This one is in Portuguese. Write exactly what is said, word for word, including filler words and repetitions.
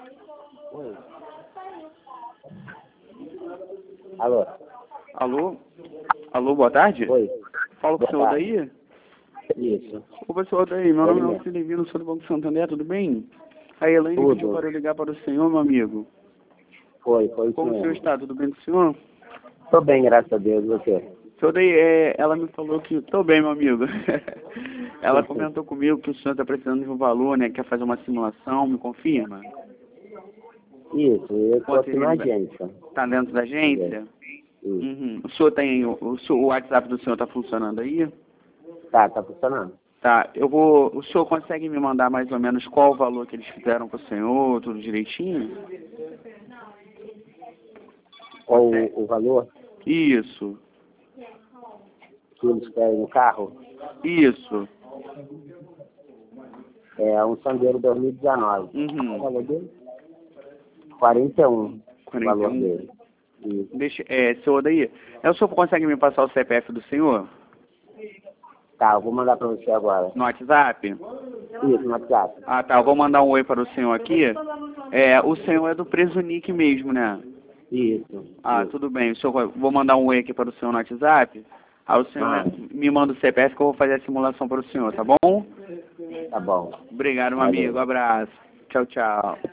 Oi. Alô? Alô? Alô, boa tarde? Oi. Fala com o Boa senhor tarde. daí? Isso. Ô, senhor daí, meu Oi, nome é mesmo. Alcilivino, sou do Banco Santander, tudo bem? A Elaine Tudo. pediu para eu ligar para o senhor, meu amigo. Foi, foi isso Como o senhor mesmo. está? Tudo bem com o senhor? Tô bem, graças a Deus. E você? Senhor daí, é, ela me falou que... Tô bem, meu amigo. Ela Sim, sim. comentou comigo que o senhor está precisando de um valor, né? Quer fazer uma simulação, me confirma? Isso, eu tô Quanto aqui na ele vai- agência. Tá dentro da agência? Isso. Uhum. O senhor tem... O, o, senhor- o WhatsApp do senhor tá funcionando aí? Tá, tá funcionando. Tá, eu vou... O senhor consegue me mandar mais ou menos qual o valor que eles fizeram pro senhor, tudo direitinho? Qual Consegue? o, o valor Isso, que eles querem no carro? isso. É um Sandero dois mil e dezenove. Qual o Uhum. valor dele? quarenta e um. O quarenta e valor um. dele. Isso. Deixa, é, senhor daí, é, o senhor consegue me passar o C P F do senhor? Tá, eu vou mandar pra você agora. No WhatsApp? Isso, no WhatsApp. Ah, tá, eu vou mandar um oi para o senhor aqui. É, o senhor é do Preso Nick mesmo, né? Isso. Ah, Isso. tudo bem. O senhor, vou mandar um oi aqui para o senhor no WhatsApp. Aí o senhor Ah, me manda o C P F que eu vou fazer a simulação para o senhor, tá bom? tá bom. Obrigado, meu Valeu. amigo. Abraço. Tchau, tchau.